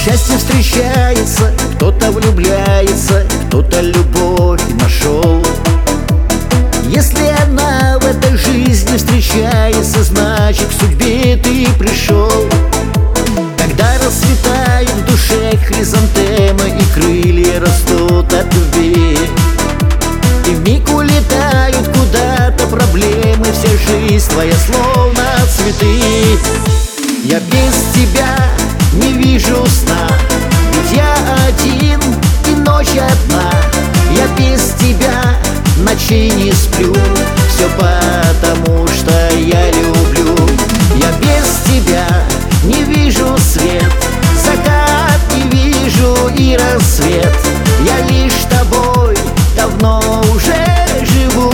Счастье встречается, кто-то влюбляется, кто-то любовь нашел. Если она в этой жизни встречается, значит к судьбе ты пришел. Когда расцветают в душе хризантемы и крылья растут от любви, и вмиг улетают куда-то проблемы, вся жизнь твоя словно цветы. Я без тебя не вижу сна, ведь я один и ночь одна. Я без тебя ночей не сплю, все потому, что я люблю. Я без тебя не вижу свет, закат не вижу и рассвет. Я лишь с тобой давно уже живу.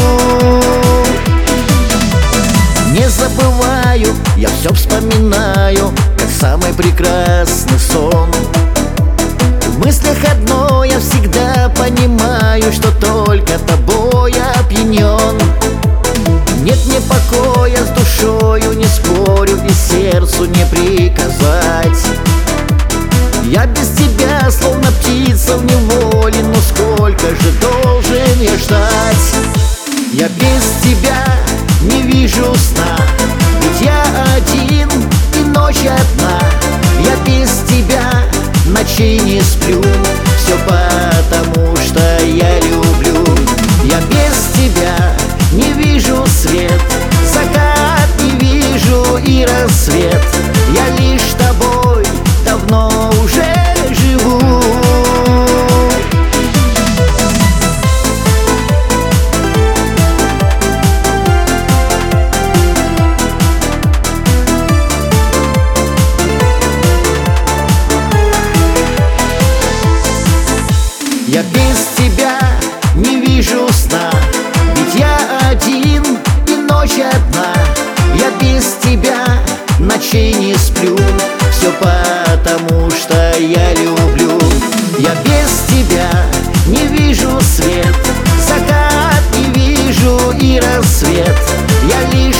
Не забываю, я все вспоминаю, как самый прекрасный сон. В мыслях одно я всегда понимаю, что только тобой опьянен. Нет мне покоя с душою, не спорю, и сердцу не приказать. Я без тебя словно птица в неволе, но сколько же должен я ждать? Я без тебя не вижу сна, ведь я один и ночь одна. Я без тебя ночей не сплю, все потому, что я люблю. Я без тебя не вижу свет, закат не вижу и рассвет. Я лишь с тобой давно уже живу. Я без тебя не вижу сна, ведь я один и ночь одна. Я без тебя ночей не сплю, все потому, что я люблю. Я без тебя не вижу свет, закат не вижу и рассвет. Я лишь